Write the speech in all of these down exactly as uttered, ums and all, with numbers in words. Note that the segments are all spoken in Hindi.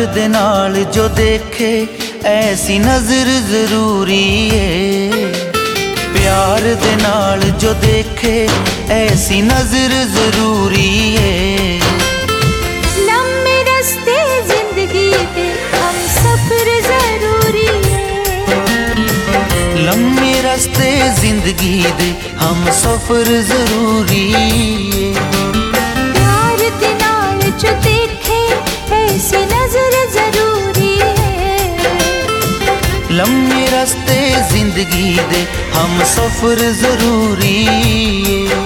दे नाल जो देखे ऐसी नजर जरूरी है। प्यार दे नाल जो देखे ऐसी नजर जरूरी है। लम्बे रास्ते जिंदगी दे हम सफर जरूरी है। लम्बे रास्ते जिंदगी दे हम सफर जरूरी है। प्यार दे नाल जो देखे ऐसी नजर जरूरी है। लम्बे रास्ते जिंदगी दे हम सफर जरूरी है।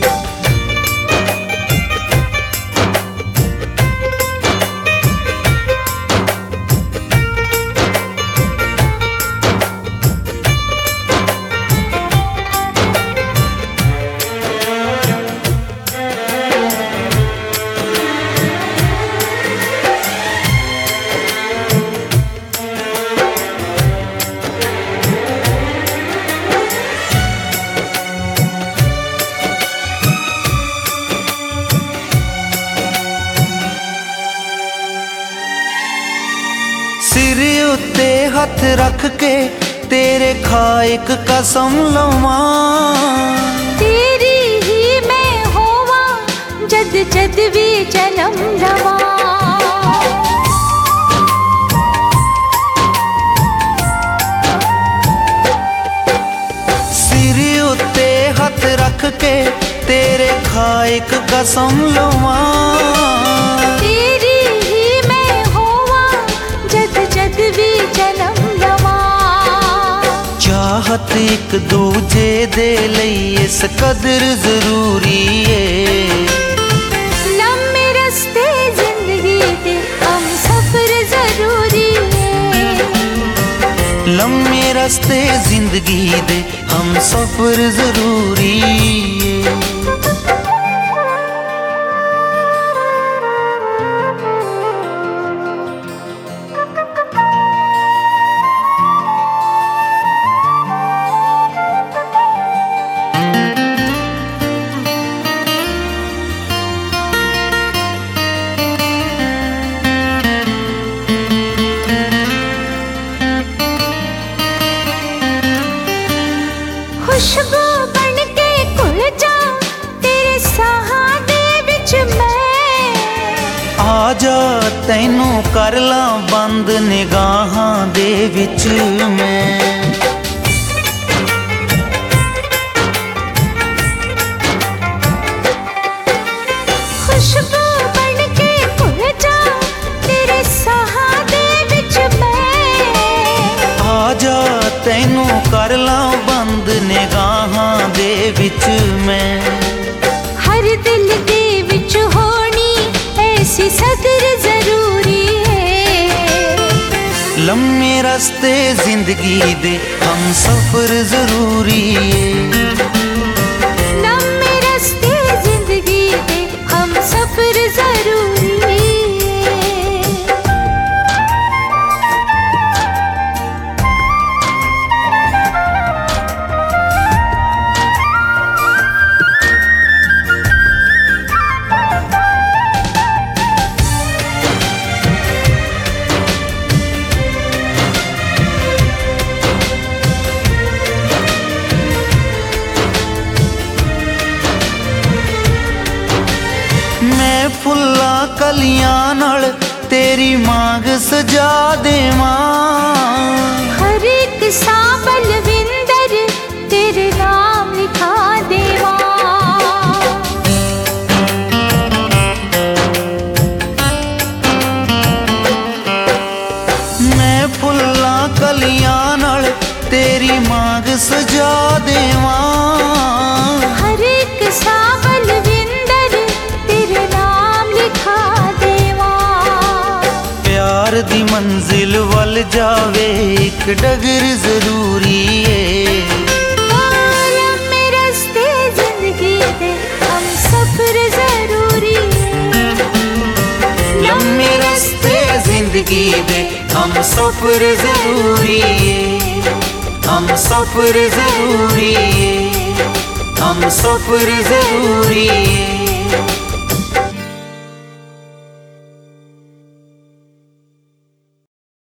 सिर उत्ते हथ रख के तेरे खाइक कसम लवां। तेरी ही मैं होवा जद जद भी जन्म लवां। सिर उत्ते हथ रख के तेरे खाइक कसम लवां। चाहत एक दूजे दे लई इस कदर जरूरी है। लम्बे रास्ते जिंदगी दे हम सफर जरूरी है। लम्बे रास्ते जिंदगी दे हम सफर जरूरी है। खुशबू बन के घुल जा तेरे साहां दे विच मैं। आजा तैनू कर ला बंद निगाहां दे विच मैं। खुशबू बन के घुल जा तेरे साहां दे विच मैं। आजा तैनू कर ला बंद निगाहां दे विच मैं। हर दिल दे विच होनी ऐसी सदर जरूरी है। लम्बे रास्ते जिंदगी दे हम सफर जरूरी है। लम्बे रास्ते जिंदगी दे हम सफर जरूरी है। मैं फुल्ला कलियां नाल तेरी मांग सजा देवां। हर एक सां बलविंदर तेरे नाम लिखा देवां। मैं फुल्ला कलियां नाल तेरी मांग सजा देवां। हर एक सां बलविंदर तेरे नाम लिखा देवां। प्यार दी मंजिल वल जावे एक डगर जरूरी है। लम्बे रास्ते जिंदगी दे हम सफर जरूरी है। लम्बे रास्ते जिंदगी दे हम सफर जरूरी है। हम सफर जरूरी है। हम सफर जरूरी है।